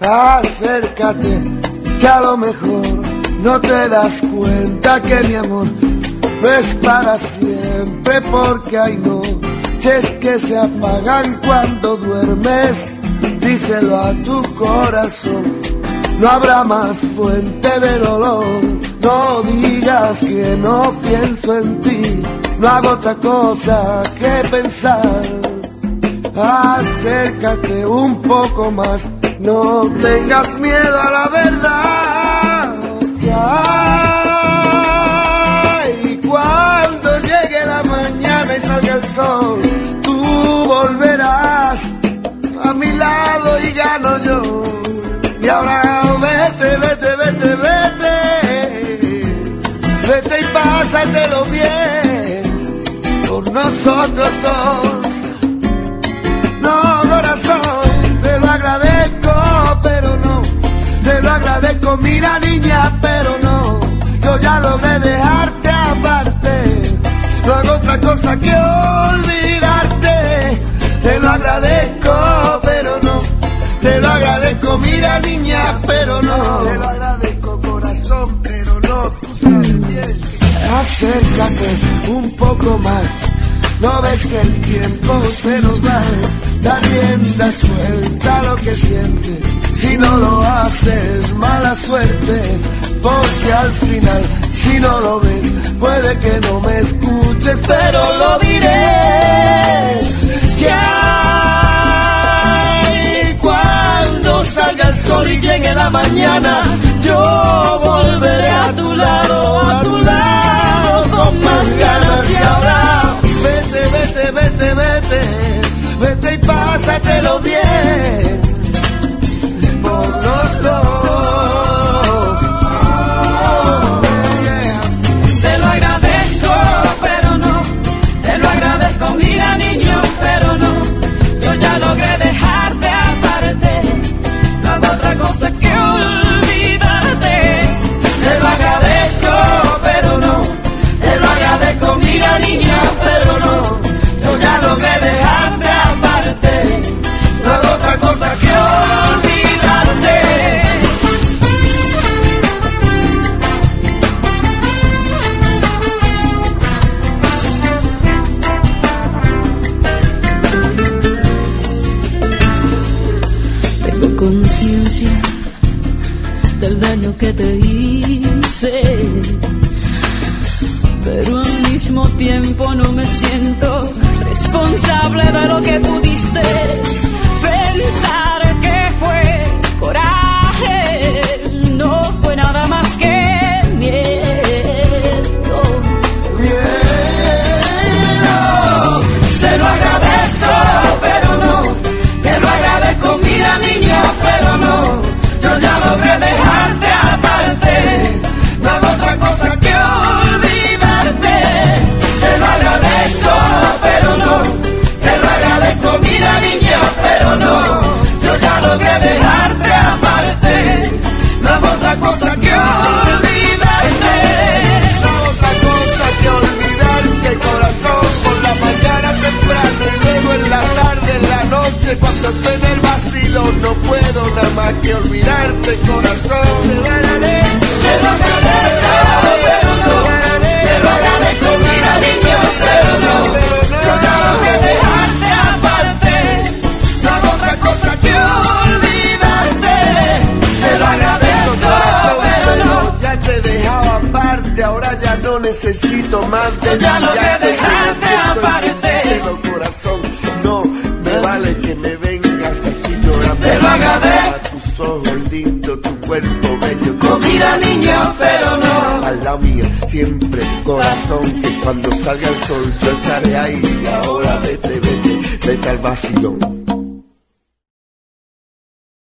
Acércate, que a lo mejor no te das cuenta que mi amor no es para siempre, porque hay noches que se apagan cuando duermes. Díselo a tu corazón, no habrá más fuente de dolor. No digas que no pienso en ti, no hago otra cosa que pensar. Acércate un poco más, no tengas miedo a la verdad que hay. Cuando llegue la mañana y salga el sol, tú volverás a mi lado y gano yo. Y ahora vete, vete, vete, vete, vete y pásatelo bien por nosotros dos. No, corazón, te lo agradezco, pero no, te lo agradezco, mira niña, pero no, yo ya logré dejarte aparte, no hago otra cosa que olvidarte. Te lo agradezco, pero no, te lo agradezco, mira niña, pero no, te lo agradezco, corazón, pero no, tú sabes bien. Acércate un poco más, no ves que el tiempo se nos va, da rienda suelta a lo que sientes, si no lo haces mala suerte, porque al final si no lo ves puede que no me escuches, pero lo diré que hay. Cuando salga el sol y llegue la mañana, yo volveré a tu lado con más ganas. Y ahora vete, vete, vete, vete, vete y pásatelo bien por los dos. Te lo agradezco, pero no, te lo agradezco, mira niño, pero no, yo ya logré dejarte aparte, no hago otra cosa que olvidarte. Te lo agradezco, pero no, te lo agradezco, mira niña, pero no, yo ya logré dejarte aparte, no hago otra cosa que olvidarte. Tengo conciencia del daño que te hice, pero al mismo tiempo no me siento responsable de lo que pudiste pensar que fue coraje, no fue nada más que miedo. Te lo agradezco, pero no, te lo agradezco, mira niña, pero no, yo ya logré dejarte aparte, no hago otra cosa que olvidarte. Te lo agradezco, pero no, te lo agradezco, mira niña, pero no, yo ya logré dejarte aparte, no hago otra cosa que olvidarte. No hago otra cosa que olvidarte, corazón, por la mañana temprano y luego en la tarde, en la noche, cuando estoy en el vacilo, no puedo nada más que olvidarte, corazón. Te lo agradezco, pero no, te lo agradezco, mira niño, pero no, yo ya logré dejarte aparte, no hago otra cosa que olvidarte. Te lo agradezco, pero no, ya te dejaba aparte, ahora ya no necesito más de yo ya ti, logré te dejarte aparte. necesito, corazón, no me vale que me vengas así llorando. Te lo agradezco. A tus ojos lindos, tu cuerpo bello, Mira niño, pero no, al lado mío siempre, corazón, que cuando salga el sol yo estaré ahí. Ahora vete, vete, vete al vacilón.